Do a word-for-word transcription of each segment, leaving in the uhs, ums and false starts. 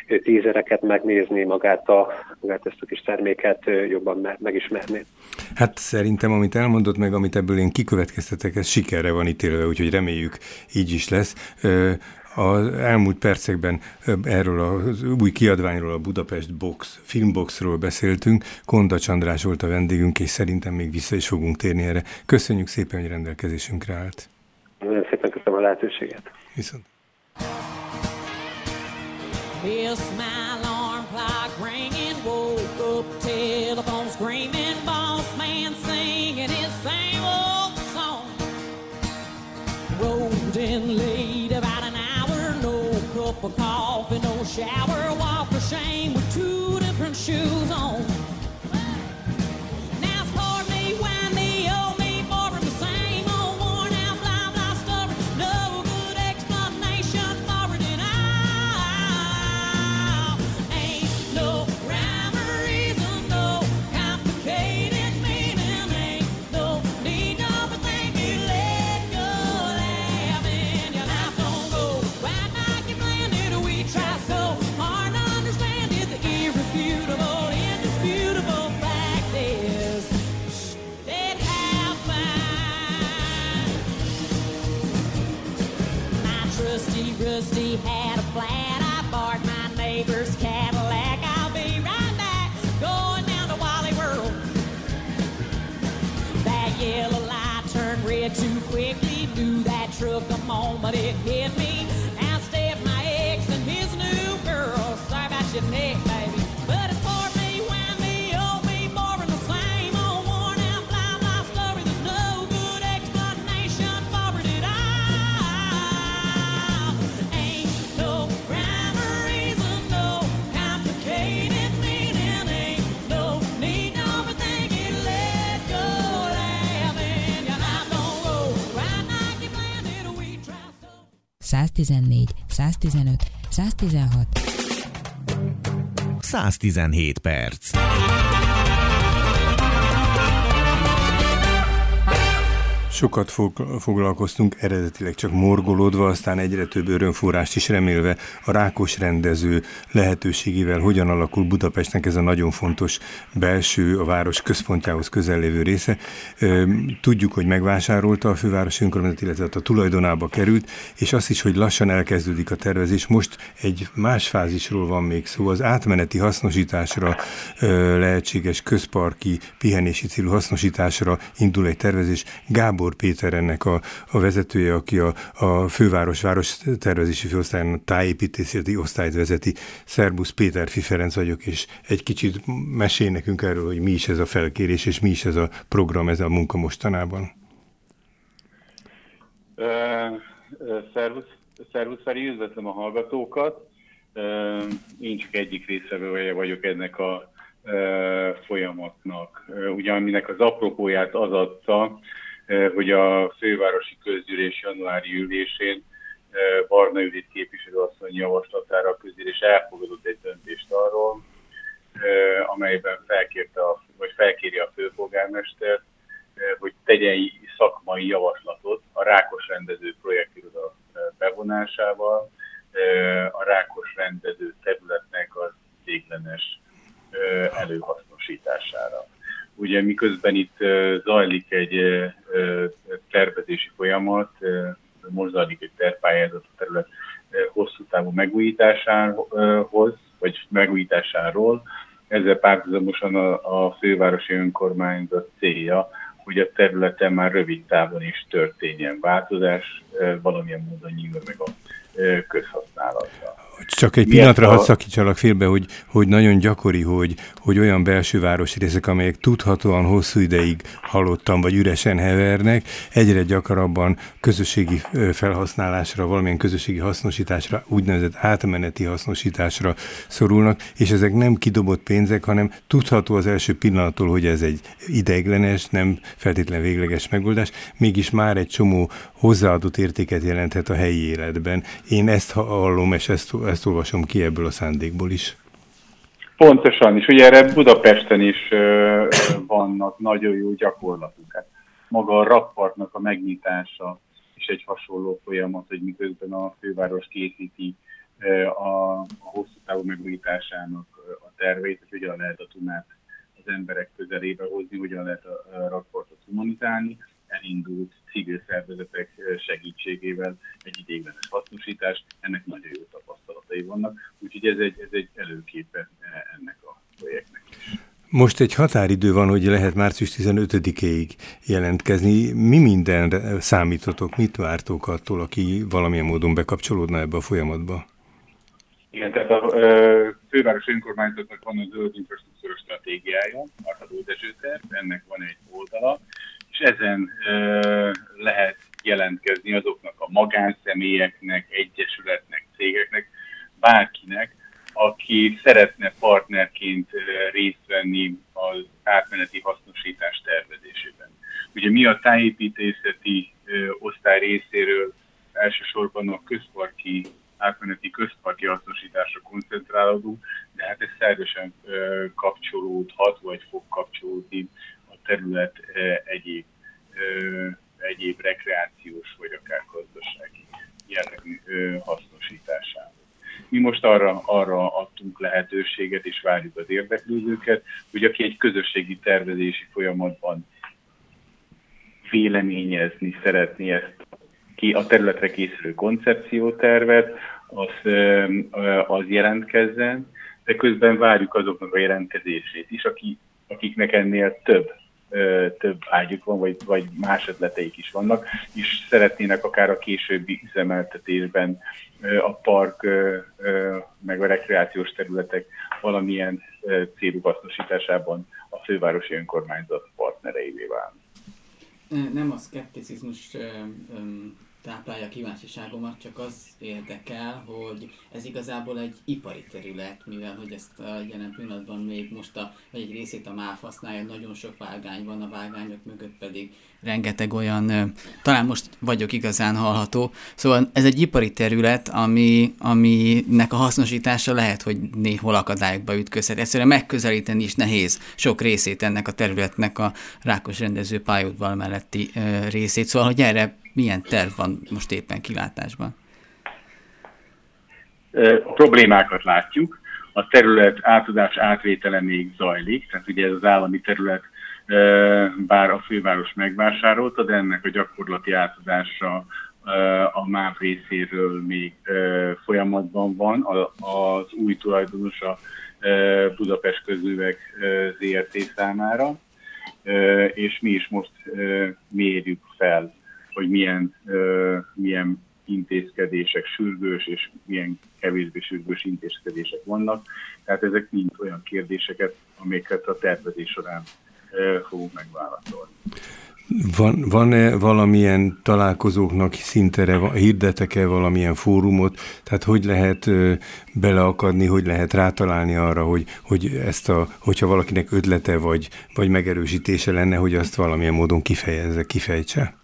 tízereket megnézni, magát, a, magát ezt a kis terméket jobban me- megismerni. Hát szerintem, amit elmondott meg, amit ebből én kikövetkeztetek, ez sikerre van ítélve, úgyhogy reméljük így is lesz. Az elmúlt percekben erről az új kiadványról, a Budapest Box, Filmboxról beszéltünk. Kondacs András volt a vendégünk, és szerintem még vissza is fogunk térni erre. Köszönjük szépen, hogy rendelkezésünkre állt. Nagyon szépen köszönöm a lehetőséget. Viszont. A coffee, no shower, walk of shame with two different shoes on. Now support me, wind me, owe me for the same old worn out blah blah story. No good explanation for it at all. Ain't no rhyme or reason, no complicated meaning. Ain't no need to overthink it, let go, laughing. Your life don't go right like you planned it. We try so hard to understand it. The irrefutable, indisputable fact is it happened. My trusty Rusty had a flat. I borrowed my neighbor's Cadillac. I'll be right back, going down to Wally World. That yellow light turned red too quickly. Knew that truck a moment it hit me. Your neck, baby, but it's for me, when me, oh me, more than the same old worn out blah blah story. There's no good explanation for it at all. Ain't no rhyme or reason, no complicated meaning. Ain't no need to overthink it, let go, laughing. Your life don't go right like you planned it. We try so. száztizennégy, száztizenöt, száztizenhat száztizenhét perc. Sokat foglalkoztunk, eredetileg csak morgolódva, aztán egyre több örömforrást is remélve a Rákos rendező lehetőségével, hogyan alakul Budapestnek ez a nagyon fontos belső, a város központjához közel lévő része. Tudjuk, hogy megvásárolta a fővárosi önkormányzat, illetve a tulajdonába került, és azt is, hogy lassan elkezdődik a tervezés. Most egy más fázisról van még szó, az átmeneti hasznosításra, lehetséges közparki pihenési célú hasznosításra indul egy tervezés. Gábor Péter ennek a, a vezetője, aki a, a főváros város tervezési főosztályon a tájépítészeti osztályt vezeti. Szerbusz, Péter Ferenc vagyok, és egy kicsit mesél nekünk erről, hogy mi is ez a felkérés, és mi is ez a program, ez a munka mostanában. Uh, uh, szervusz, szervusz Feri, üdvözlöm a hallgatókat. Uh, én csak egyik részevője vagyok ennek a uh, folyamatnak. Uh, ugye aminek az apropóját az adta, hogy a fővárosi közgyűlés januári ülésén Barna Judit képviselőasszony javaslatára a közgyűlés elfogadott egy döntést arról, amelyben felkérte a, vagy felkéri a főpolgármestert, hogy tegyen szakmai javaslatot a Rákos rendező projektiroda bevonásával a Rákos rendező területnek az céglenes előhasznosítására. Ugye miközben itt uh, zajlik egy uh, tervezési folyamat, uh, most zajlik egy tervpályázat a terület uh, hosszú távú megújításához, vagy megújításáról. Ezzel párhuzamosan a, a fővárosi önkormányzat célja, hogy a területen már rövid távon is történjen változás, uh, valamilyen módon nyilván meg a uh, közhasználatra. Csak egy pillanatra hadd szakítsalak félbe, hogy, hogy nagyon gyakori, hogy, hogy olyan belső városi részek, amelyek tudhatóan hosszú ideig halottan vagy üresen hevernek, egyre gyakrabban közösségi felhasználásra, valamilyen közösségi hasznosításra, úgynevezett átmeneti hasznosításra szorulnak, és ezek nem kidobott pénzek, hanem tudható az első pillanattól, hogy ez egy ideiglenes, nem feltétlen végleges megoldás, mégis már egy csomó hozzáadott értéket jelenthet a helyi életben. Én ezt hallom, és ezt ezt olvasom ki ebből a szándékból is. Pontosan, és ugye erre Budapesten is uh, vannak nagyon jó gyakorlatok. Hát maga a rakpartnak a megnyitása is egy hasonló folyamat, hogy miközben a főváros készíti uh, a, a hosszú távú megújításának a terveit, hogy hogyan lehet a Dunát az emberek közelébe hozni, hogyan lehet a rakpartot humanizálni. Elindult civil szervezetek segítségével egy ideiglenes hasznosítás, ennek nagyon jó tapasztalatai vannak, úgyhogy ez egy, ez egy előképe ennek a projektnek is. Most egy határidő van, hogy lehet március tizenötödikéig jelentkezni. Mi mindenre számítotok, mit vártok attól, aki valamilyen módon bekapcsolódna ebbe a folyamatba? Igen, tehát a ö, főváros önkormányzatnak van a zöld infrastruktúra stratégiája, a Radó-Dezső-terv, ennek van egy oldala, és ezen ö, lehet jelentkezni azoknak a magánszemélyeknek, egyesületnek, cégeknek, bárkinek, aki szeretne partnerként részt venni az átmeneti hasznosítás tervezésében. Ugye mi a tájépítészeti ö, osztály részéről elsősorban a közparki, átmeneti közparki hasznosításra koncentrálódunk, de hát ez szervesen ö, kapcsolódhat, vagy fog kapcsolódni a terület ö, egyéb, ö, egyéb rekreációs, vagy akár gazdasági jellegű ö, hasznosítására. Mi most arra, arra adtunk lehetőséget, és várjuk az érdeklődőket, hogy aki egy közösségi tervezési folyamatban véleményezni szeretné ezt ki a területre készülő koncepciótervet, az, az jelentkezzen, de közben várjuk azoknak a jelentkezését is, akik, akiknek ennél több, több ágyuk van, vagy, vagy más ötleteik is vannak, és szeretnének akár a későbbi üzemeltetésben a park meg a rekreációs területek valamilyen célú hasznosításában a fővárosi önkormányzat partnereivé válni. Nem a szkepticizmus táplálja kíváncsiságomat, csak az érdekel, hogy ez igazából egy ipari terület, mivel hogy ezt a jelen pillanatban még most a, vagy egy részét a MÁV használja, nagyon sok vágány van, a vágányok mögött pedig rengeteg olyan, talán most vagyok igazán hallható, szóval ez egy ipari terület, ami, aminek a hasznosítása lehet, hogy néhol akadályokba ütközhet. Egyszerűen megközelíteni is nehéz sok részét ennek a területnek a Rákos rendező pályaudvar melletti részét, szóval hogy erre milyen terv van most éppen kilátásban? A problémákat látjuk. A terület átadás átvétele még zajlik, tehát ugye ez az állami terület, bár a főváros megvásárolta, de ennek a gyakorlati átadása a MÁV részéről még folyamatban van. Az új tulajdonos a Budapest Közművek zé er té számára, és mi is most mérjük fel, hogy milyen, uh, milyen intézkedések sürgős, és milyen kevésbé sürgős intézkedések vannak. Tehát ezek mind olyan kérdéseket, amiket a tervezés során uh, fogunk megválaszolni. Van, van-e valamilyen találkozóknak szintere, hirdetek-e valamilyen fórumot, tehát hogy lehet uh, beleakadni, hogy lehet rátalálni arra, hogy, hogy ezt a, hogyha valakinek ötlete vagy, vagy megerősítése lenne, hogy azt valamilyen módon kifejezze, kifejtse?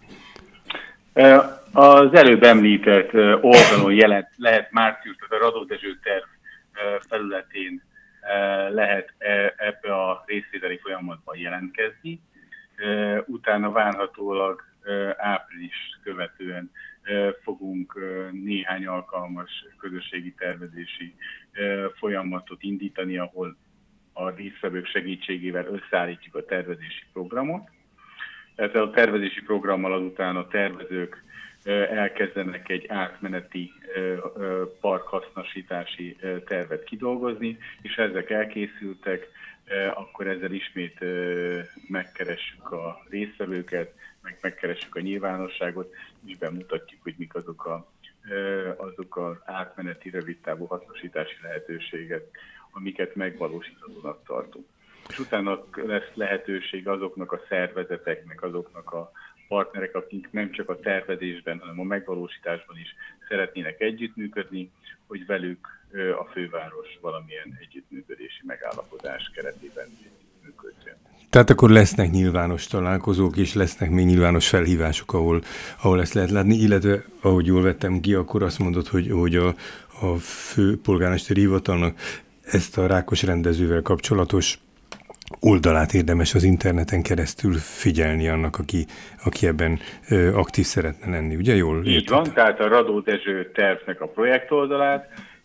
Az előbb említett oldalon jelent, lehet március, tehát a Radó-Dezső terv felületén lehet ebbe a részvételi folyamatban jelentkezni. Utána várhatólag április követően fogunk néhány alkalmas közösségi tervezési folyamatot indítani, ahol a résztvevők segítségével összeállítjuk a tervezési programot. Tehát a tervezési programmal azután a tervezők elkezdenek egy átmeneti parkhasznosítási tervet kidolgozni, és ha ezek elkészültek, akkor ezzel ismét megkeressük a résztvevőket, meg megkeressük a nyilvánosságot, és bemutatjuk, hogy mik azok a, azok az átmeneti rövidtávú hasznosítási lehetőségek, amiket megvalósíthatónak tartunk. És utána lesz lehetőség azoknak a szervezeteknek, azoknak a partnerek, akik nem csak a tervezésben, hanem a megvalósításban is szeretnének együttműködni, hogy velük a főváros valamilyen együttműködési megállapodás keretében működjön. Tehát akkor lesznek nyilvános találkozók, és lesznek még nyilvános felhívások, ahol, ahol ezt lehet látni, illetve ahogy jól vettem ki, akkor azt mondod, hogy, hogy a, a főpolgármesteri hivatalnak ezt a Rákos rendezővel kapcsolatos oldalát érdemes az interneten keresztül figyelni annak, aki, aki ebben ö, aktív szeretne lenni. Ugye jól értettem? Így van, tehát a Radó-Dezső tervnek a projekt oldalát,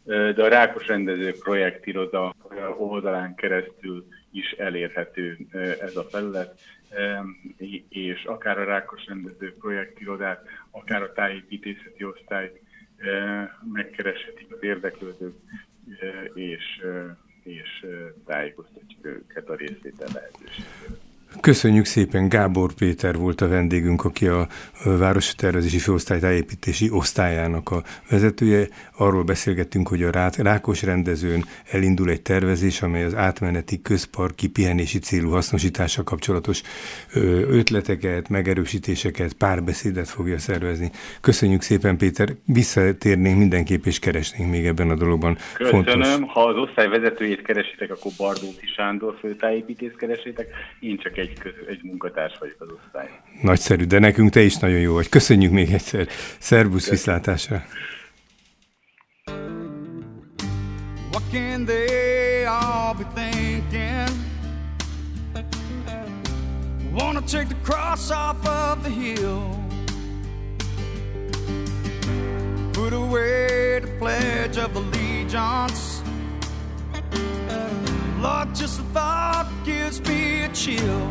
de a Rákos Rendező Projektiroda oldalán keresztül is elérhető ez a felület, és akár a Rákos Rendező Projektirodát, akár a tájépítészeti osztályt megkereshetik az érdeklődők, és, és tájékoztatjuk őket a részvétel lehetőségéről. Köszönjük szépen, Gábor Péter volt a vendégünk, aki a Városi Tervezési Főosztály tájépítési osztályának a vezetője. Arról beszélgettünk, hogy a Rákos rendezőn elindul egy tervezés, amely az átmeneti közparki pihenési célú hasznosítással kapcsolatos ötleteket, megerősítéseket, párbeszédet fogja szervezni. Köszönjük szépen, Péter, visszatérnénk mindenképp, és keresnénk még ebben a dologban. Köszönöm, fontos. Ha az osztály vezetőjét keresitek, akkor Bardóti Sándor főtájépítész keresétek, én csak egy Egy, köz, egy munkatárs vagyok az osztály. Nagyszerű, de nekünk te is nagyon jó vagy. Köszönjük még egyszer. Szervusz, viszlátásra! What can they all be thinking? Wanna take the cross off of the hill, put away the pledge of allegiance. Lord, just the thought gives me a chill.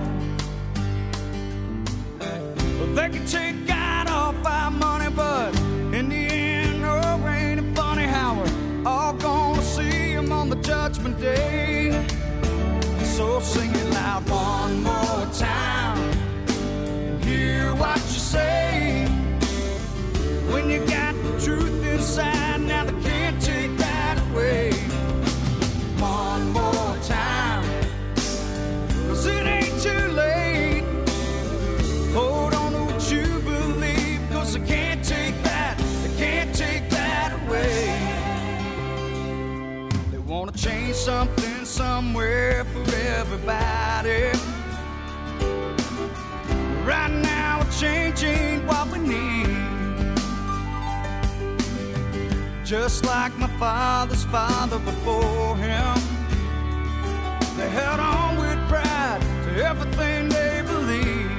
Well, they can take God off our money, but in the end, oh, ain't it funny how we're all gonna see Him on the judgment day. So sing it loud one more time and hear what you say. When you got the truth inside, now they can't take that away. One more time, 'cause it ain't too late. Hold on to what you believe, 'cause they can't take that, they can't take that away. They wanna change something somewhere for everybody. Right now we're changing what we need. Just like my father's father before him, they held on with pride to everything they believed.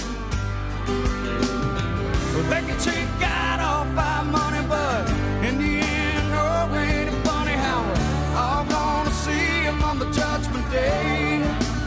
Well, they can take God off our money, but in the end, oh, ain't it funny how we're all gonna see Him on the judgment day.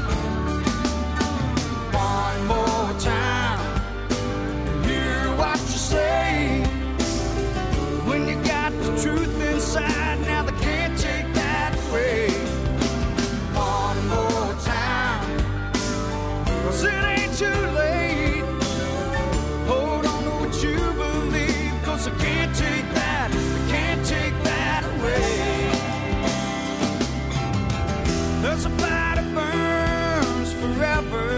One more time, hear what you say. When you got the truth inside, now they can't take that away. One more time, 'cause it ain't too late. Hold on to what you believe, 'cause they can't take that, they can't take that away. There's a fire that burns forever.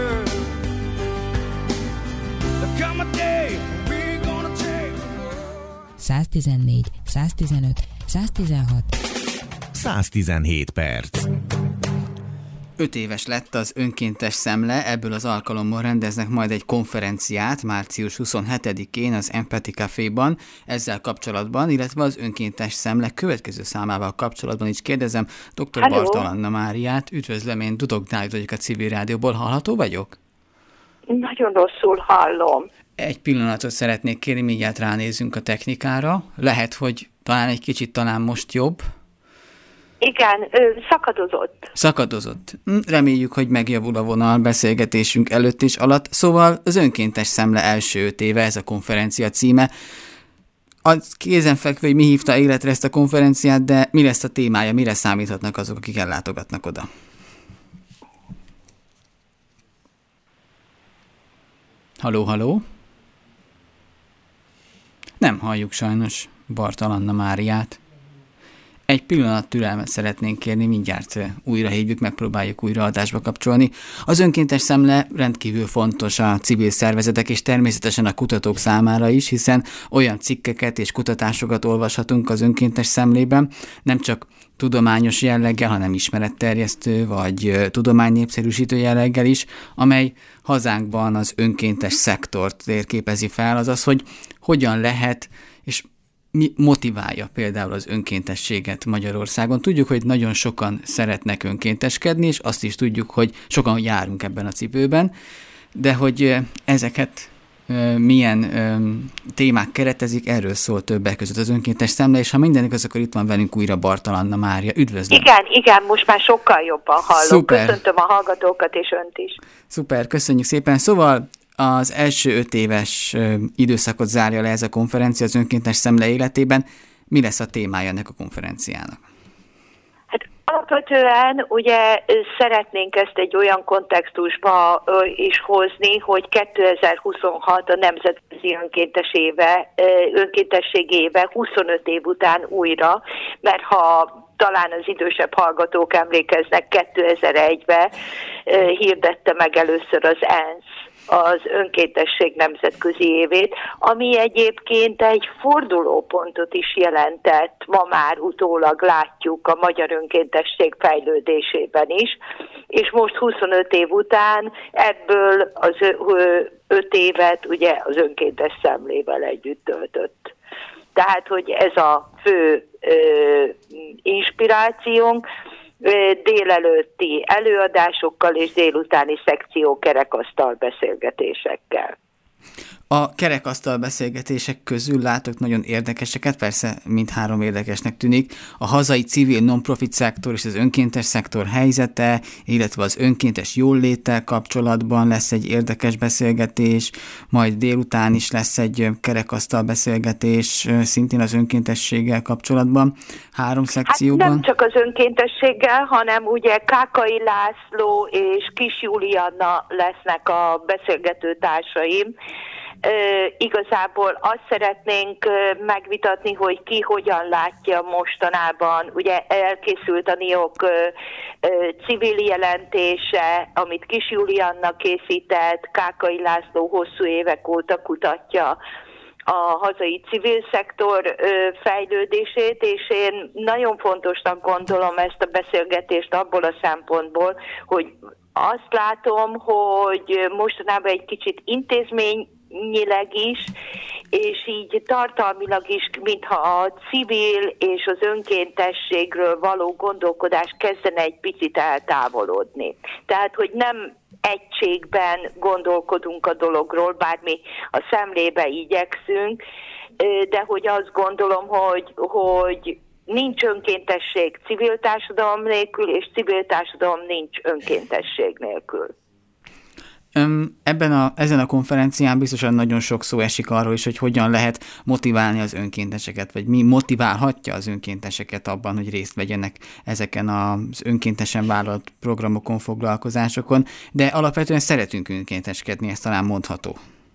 There'll come a day we're gonna take száz tizennégy, száz tizenöt, száz tizenhat. száz tizenhét perc. Öt éves lett az önkéntes szemle, ebből az alkalommal rendeznek majd egy konferenciát március huszonhetedikén az Empathy Caféban ezzel kapcsolatban, illetve az önkéntes szemle következő számával kapcsolatban is kérdezem dr. Bartal Anna Máriát. Üdvözlöm, én Dudok Dávid vagyok a Civil Rádióból. Hallható vagyok? Nagyon rosszul hallom. Egy pillanatot szeretnék kérni, mindjárt ránézünk a technikára. Lehet, hogy talán egy kicsit talán most jobb. Igen, ö, szakadozott. Szakadozott. Reméljük, hogy megjavul a vonal beszélgetésünk előtt és alatt. Szóval az önkéntes szemle első öt éve, ez a konferencia címe. Az kézenfekvő, hogy mi hívta életre ezt a konferenciát, de mi lesz a témája, mire számíthatnak azok, akik ellátogatnak oda? Halló, halló? Nem halljuk sajnos Bartal Anna Máriát. Egy pillanat türelmet szeretnénk kérni, mindjárt újra hívjuk, megpróbáljuk újra adásba kapcsolni. Az önkéntes szemle rendkívül fontos a civil szervezetek és természetesen a kutatók számára is, hiszen olyan cikkeket és kutatásokat olvashatunk az önkéntes szemlében, nem csak tudományos jelleggel, hanem ismeretterjesztő vagy tudománynépszerűsítő jelleggel is, amely hazánkban az önkéntes szektort térképezi fel, azaz, hogy hogyan lehet és mi motiválja például az önkéntességet Magyarországon. Tudjuk, hogy nagyon sokan szeretnek önkénteskedni, és azt is tudjuk, hogy sokan járunk ebben a cipőben, de hogy ezeket milyen témák keretezik, erről szól többek között az önkéntes szemle, és ha minden igaz, akkor itt van velünk újra Bartal Anna Mária. Üdvözlöm! Igen, igen, most már sokkal jobban hallom. Szuper. Köszöntöm a hallgatókat és önt is. Szuper, köszönjük szépen. Szóval az első öt éves időszakot zárja le ez a konferencia az önkéntes szemle életében. Mi lesz a témája ennek a konferenciának? Hát alapvetően ugye szeretnénk ezt egy olyan kontextusba is hozni, hogy kétezer-huszonhat a nemzetközi önkéntes éve, önkéntesség éve huszonöt év után újra, mert ha talán az idősebb hallgatók emlékeznek, kétezer-egyben hirdette meg először az ENSZ az önkéntesség nemzetközi évét, ami egyébként egy fordulópontot is jelentett, ma már utólag látjuk a magyar önkéntesség fejlődésében is, és most huszonöt év után ebből az öt évet ugye az önkéntes szemlével együtt töltött. Tehát, hogy ez a fő ö, inspirációnk, délelőtti előadásokkal és délutáni szekció kerekasztal beszélgetésekkel. A kerekasztal beszélgetések közül látok nagyon érdekeseket, persze mindhárom érdekesnek tűnik. A hazai civil non-profit szektor és az önkéntes szektor helyzete, illetve az önkéntes jólléttel kapcsolatban lesz egy érdekes beszélgetés, majd délután is lesz egy kerekasztal beszélgetés, szintén az önkéntességgel kapcsolatban, három szekcióban. Hát nem csak az önkéntességgel, hanem ugye Kákai László és Kis Julianna lesznek a beszélgető társaim. Uh, igazából azt szeretnénk uh, megvitatni, hogy ki hogyan látja mostanában. Ugye elkészült a NIOK uh, uh, civil jelentése, amit Kis Julianna készített, Kákai László hosszú évek óta kutatja a hazai civil szektor uh, fejlődését, és én nagyon fontosnak gondolom ezt a beszélgetést abból a szempontból, hogy azt látom, hogy mostanában egy kicsit intézmény nyileg is, és így tartalmilag is, mintha a civil és az önkéntességről való gondolkodás kezdene egy picit eltávolodni. Tehát, hogy nem egységben gondolkodunk a dologról, bár mi a szemlébe igyekszünk, de hogy azt gondolom, hogy, hogy nincs önkéntesség civil társadalom nélkül, és civil társadalom nincs önkéntesség nélkül. Ebben a, ezen a konferencián biztosan nagyon sok szó esik arról is, hogy hogyan lehet motiválni az önkénteseket, vagy mi motiválhatja az önkénteseket abban, hogy részt vegyenek ezeken az önkéntesen vállalt programokon, foglalkozásokon, de alapvetően szeretünk önkénteskedni, ez talán mondható.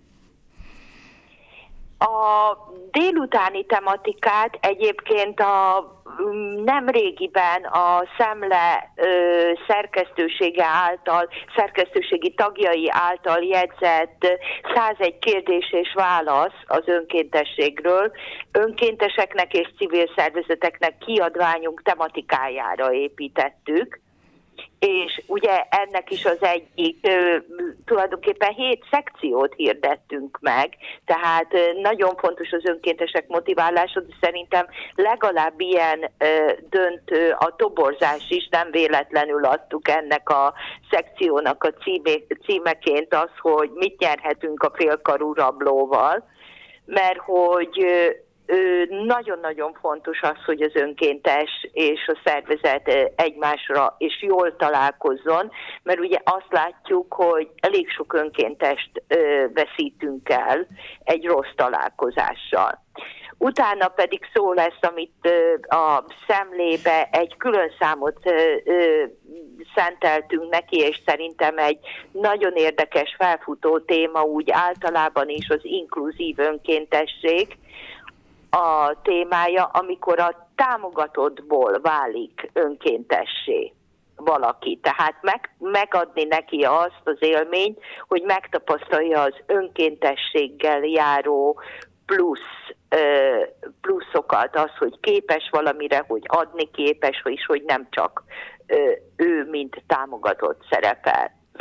A délutáni tematikát egyébként a nem régiben a Szemle ö, szerkesztősége által, szerkesztőségi tagjai által jegyzett százegy kérdés és válasz az önkéntességről önkénteseknek és civil szervezeteknek kiadványunk tematikájára építettük. És ugye ennek is az egyik, tulajdonképpen hét szekciót hirdettünk meg, tehát nagyon fontos az önkéntesek motiválása, de szerintem legalább ilyen döntő a toborzás is, nem véletlenül adtuk ennek a szekciónak a címe, címeként az, hogy mit nyerhetünk a félkarú rablóval, mert hogy nagyon-nagyon fontos az, hogy az önkéntes és a szervezet egymásra és jól találkozzon, mert ugye azt látjuk, hogy elég sok önkéntest veszítünk el egy rossz találkozással. Utána pedig szó lesz, amit a szemlébe egy külön számot szenteltünk neki, és szerintem egy nagyon érdekes felfutó téma úgy általában is az inkluzív önkéntesség, a témája, amikor a támogatottból válik önkéntessé valaki. Tehát meg, megadni neki azt az élményt, hogy megtapasztalja az önkéntességgel járó plusz, pluszokat, az, hogy képes valamire, hogy adni képes, és hogy nem csak ő, mint támogatott szerepel.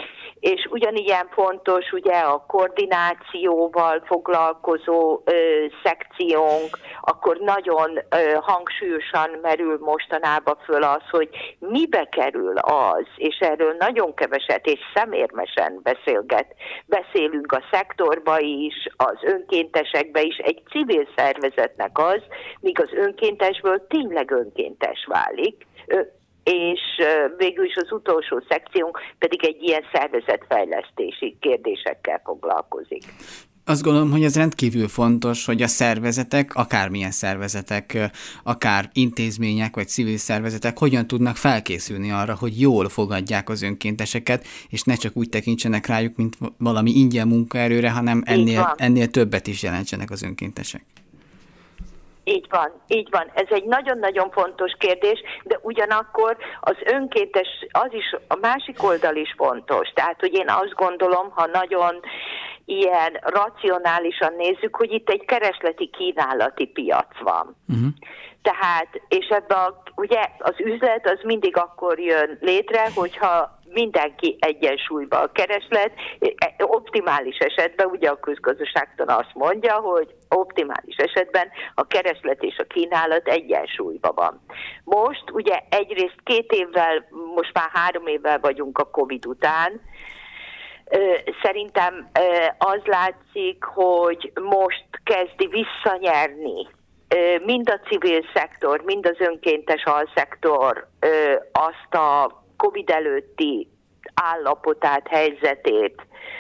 és ugyanilyen fontos ugye a koordinációval foglalkozó ö, szekciónk, akkor nagyon ö, hangsúlyosan merül mostanában föl az, hogy mibe kerül az, és erről nagyon keveset és szemérmesen beszélget, beszélünk a szektorba is, az önkéntesekbe is, egy civil szervezetnek az, míg az önkéntesből tényleg önkéntes válik, és végül is az utolsó szekciónk pedig egy ilyen szervezetfejlesztési kérdésekkel foglalkozik. Azt gondolom, hogy ez rendkívül fontos, hogy a szervezetek, akármilyen szervezetek, akár intézmények vagy civil szervezetek hogyan tudnak felkészülni arra, hogy jól fogadják az önkénteseket, és ne csak úgy tekintsenek rájuk, mint valami ingyen munkaerőre, hanem ennél, ennél többet is jelentsenek az önkéntesek. Így van, így van. Ez egy nagyon-nagyon fontos kérdés, de ugyanakkor az önkéntes, az is, a másik oldal is fontos. Tehát, hogy én azt gondolom, ha nagyon ilyen racionálisan nézzük, hogy itt egy keresleti kínálati piac van. Uh-huh. Tehát, és ebben a, ugye az üzlet az mindig akkor jön létre, hogyha mindenki egyensúlyban a kereslet, optimális esetben, ugye a közgazdaságtan azt mondja, hogy optimális esetben a kereslet és a kínálat egyensúlyban van. Most ugye egyrészt két évvel, most már három évvel vagyunk a Covid után, szerintem az látszik, hogy most kezdi visszanyerni mind a civil szektor, mind az önkéntes alszektor azt a Covid előtti állapotát, helyzetét,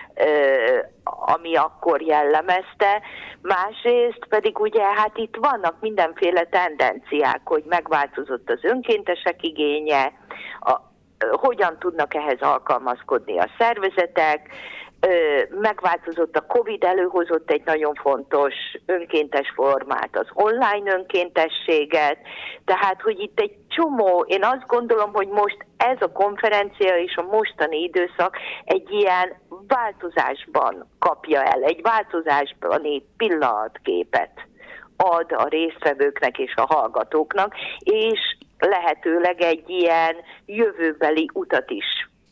ami akkor jellemezte. Másrészt pedig ugye hát itt vannak mindenféle tendenciák, hogy megváltozott az önkéntesek igénye, a, hogyan tudnak ehhez alkalmazkodni a szervezetek, megváltozott a Covid, előhozott egy nagyon fontos önkéntes formát, az online önkéntességet, tehát, hogy itt egy csomó, én azt gondolom, hogy most ez a konferencia és a mostani időszak egy ilyen változásban kapja el, egy változásbani pillanatképet ad a résztvevőknek és a hallgatóknak, és lehetőleg egy ilyen jövőbeli utat is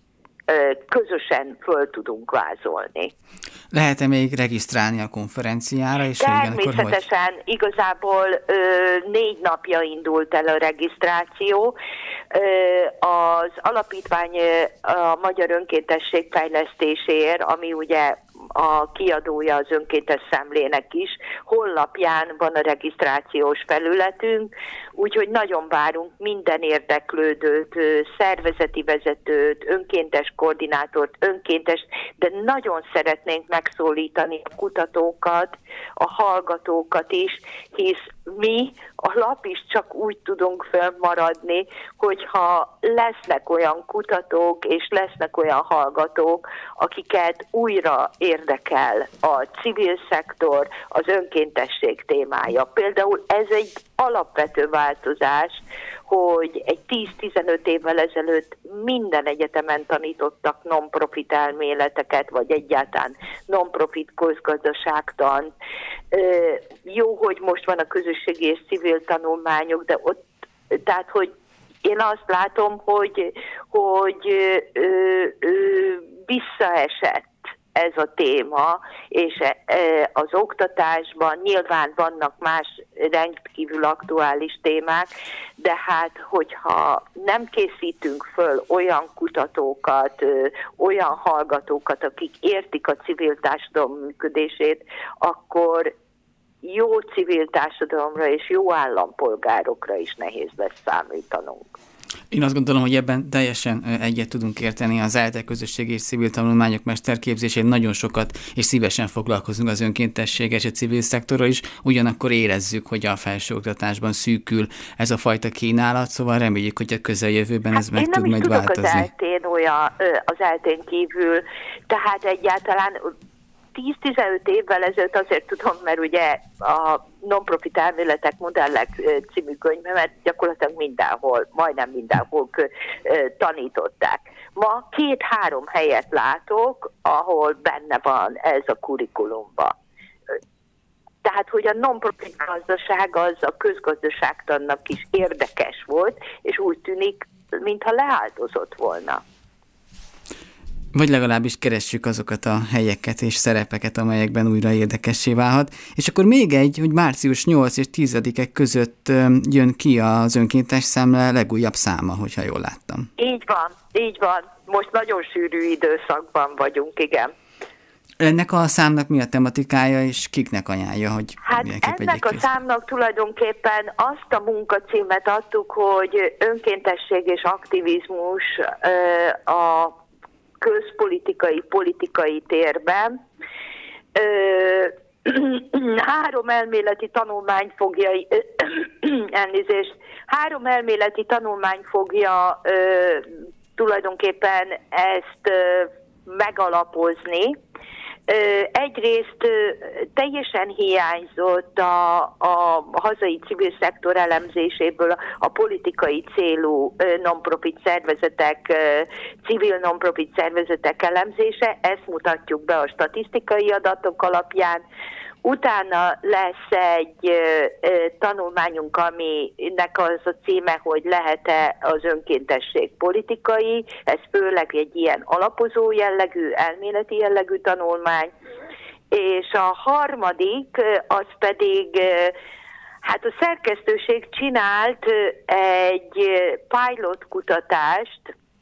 közösen föl tudunk vázolni. Lehet-e még regisztrálni a konferenciára? És természetesen, igazából ö, négy napja indult el a regisztráció. Ö, az alapítvány a Magyar Önkéntesség Fejlesztéséért, ami ugye a kiadója az önkéntes szemlének is, honlapján van a regisztrációs felületünk, úgyhogy nagyon várunk minden érdeklődőt, szervezeti vezetőt, önkéntes koordinátort, önkéntes, de nagyon szeretnénk megszólítani a kutatókat, a hallgatókat is, hisz mi, a lap is csak úgy tudunk fönnmaradni, hogyha lesznek olyan kutatók és lesznek olyan hallgatók, akiket újra érdekel a civil szektor, az önkéntesség témája. Például ez egy alapvető változás, hogy egy tíz-tizenöt évvel ezelőtt minden egyetemen tanítottak non-profit elméleteket, vagy egyáltalán non-profit közgazdaságtan. Jó, hogy most van a közösségi és civil tanulmányok, de ott, tehát, hogy én azt látom, hogy, hogy ö, ö, visszaesett ez a téma, és az oktatásban nyilván vannak más rendkívül aktuális témák, de hát, hogyha nem készítünk föl olyan kutatókat, olyan hallgatókat, akik értik a civil társadalom működését, akkor jó civil társadalomra és jó állampolgárokra is nehéz lesz számítanunk. Én azt gondolom, hogy ebben teljesen egyet tudunk érteni. Az á e té e közösségi és civil tanulmányok mesterképzésén nagyon sokat és szívesen foglalkozunk az önkéntességgel és a civil szektorral is, ugyanakkor érezzük, hogy a felsőoktatásban szűkül ez a fajta kínálat, szóval reméljük, hogy a közeljövőben ez hát meg tud majd változni. Én nem is tudok az á e té en olyan, az á e té en kívül, tehát egyáltalán tíz-tizenöt évvel ezelőtt azért tudom, mert ugye a non-profit elméletek, modellek című könyvemet gyakorlatilag mindenhol, majdnem mindenhol tanították. Ma két-három helyet látok, ahol benne van ez a kurikulumban. Tehát, hogy a non-profit gazdaság az a közgazdaságtannak is érdekes volt, és úgy tűnik, mintha leáldozott volna. Vagy legalábbis keressük azokat a helyeket és szerepeket, amelyekben újra érdekessé válhat. És akkor még egy, hogy március nyolcadika és tizedike között jön ki az Önkéntes Szemle legújabb száma, hogyha jól láttam. Így van, így van. Most nagyon sűrű időszakban vagyunk, igen. Ennek a számnak mi a tematikája, és kiknek ajánlja, hogy Hát ennek a részt? számnak tulajdonképpen azt a munkacímet adtuk, hogy önkéntesség és aktivizmus a közpolitikai, politikai térben. Három elméleti tanulmány fogja, elnézést, három elméleti tanulmány fogja tulajdonképpen ezt megalapozni. Egyrészt teljesen hiányzott a, a hazai civil szektor elemzéséből a politikai célú non-profit szervezetek, civil non-profit szervezetek elemzése, ezt mutatjuk be a statisztikai adatok alapján. Utána lesz egy ö, ö, tanulmányunk, aminek az a címe, hogy lehet-e az önkéntesség politikai, ez főleg egy ilyen alapozó jellegű, elméleti jellegű tanulmány, és a harmadik, az pedig, ö, hát a szerkesztőség csinált ö, egy pilot kutatást,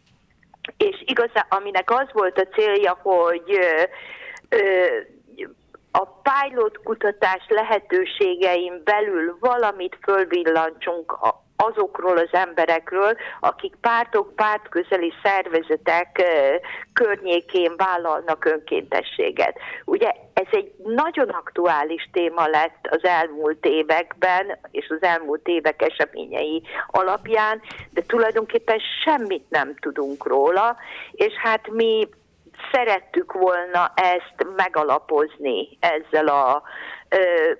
és igazán, aminek az volt a célja, hogy ö, ö, a pilot kutatás lehetőségein belül valamit fölvillantsunk azokról az emberekről, akik pártok, pártközeli szervezetek környékén vállalnak önkéntességet. Ugye ez egy nagyon aktuális téma lett az elmúlt években, és az elmúlt évek eseményei alapján, de tulajdonképpen semmit nem tudunk róla, és hát mi szerettük volna ezt megalapozni ezzel a ö,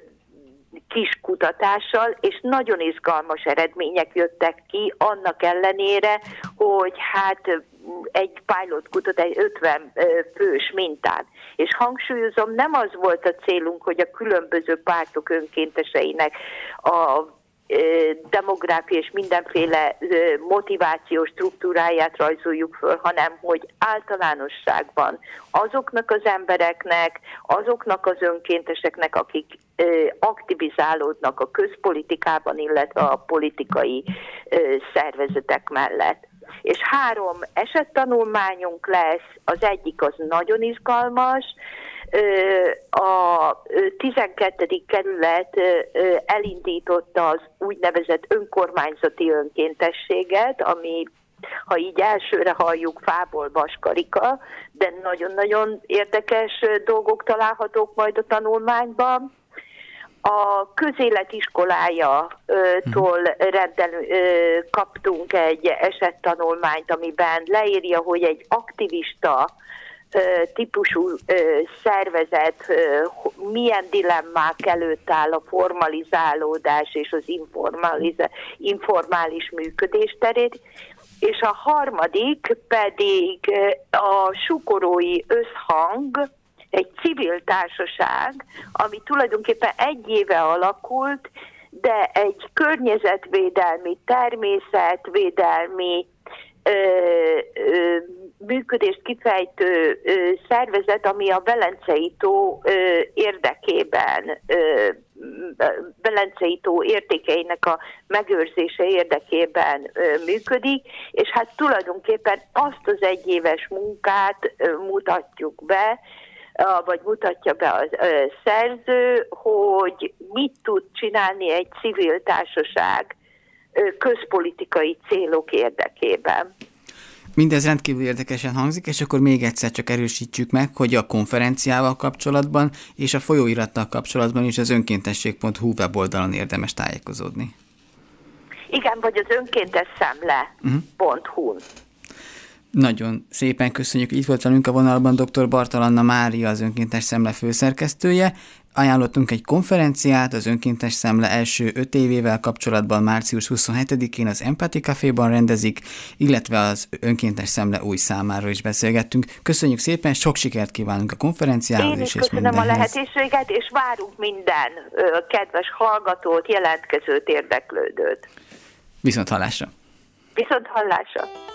kis kutatással, és nagyon izgalmas eredmények jöttek ki, annak ellenére, hogy hát egy pilot kutatás ötven fős mintán. És hangsúlyozom, nem az volt a célunk, hogy a különböző pártok önkénteseinek a demográfia és mindenféle motivációs struktúráját rajzoljuk föl, hanem hogy általánosságban azoknak az embereknek, azoknak az önkénteseknek, akik aktivizálódnak a közpolitikában, illetve a politikai szervezetek mellett. És három esettanulmányunk lesz, az egyik az nagyon izgalmas, a tizenkettedik kerület elindította az úgynevezett önkormányzati önkéntességet, ami, ha így elsőre halljuk, fából vaskarika, de nagyon-nagyon érdekes dolgok találhatók majd a tanulmányban. A közéletiskolájától rendelő, kaptunk egy esettanulmányt, amiben leírja, hogy egy aktivista típusú szervezet milyen dilemmák előtt áll a formalizálódás és az informális működés terén, és a harmadik pedig a Sukorói Összhang, egy civil társaság, ami tulajdonképpen egy éve alakult, de egy környezetvédelmi, természetvédelmi ö, ö, működést kifejtő ö, szervezet, ami a Velencei tó ö, érdekében, ö, Velencei tó értékeinek a megőrzése érdekében ö, működik, és hát tulajdonképpen azt az egyéves munkát ö, mutatjuk be, vagy mutatja be a szerző, hogy mit tud csinálni egy civil társaság közpolitikai célok érdekében. Mindez rendkívül érdekesen hangzik, és akkor még egyszer csak erősítsük meg, hogy a konferenciával kapcsolatban és a folyóirattal kapcsolatban is az önkéntesség pont hu weboldalon érdemes tájékozódni. Igen, vagy az önkénteszemle pont hu-n. Nagyon szépen köszönjük, hogy itt volt velünk a vonalban dr. Bartal Anna Mária, az Önkéntes Szemle főszerkesztője. Ajánlottunk egy konferenciát az Önkéntes Szemle első öt évével kapcsolatban március huszonhetedikén az Empathy Caféban rendezik, illetve az Önkéntes Szemle új számáról is beszélgettünk. Köszönjük szépen, sok sikert kívánunk a konferenciához. Én is és köszönöm mindenhez. a lehetőséget, és várunk minden ö, kedves hallgatót, jelentkezőt, érdeklődőt. Viszont hallásra! Viszont hallásra!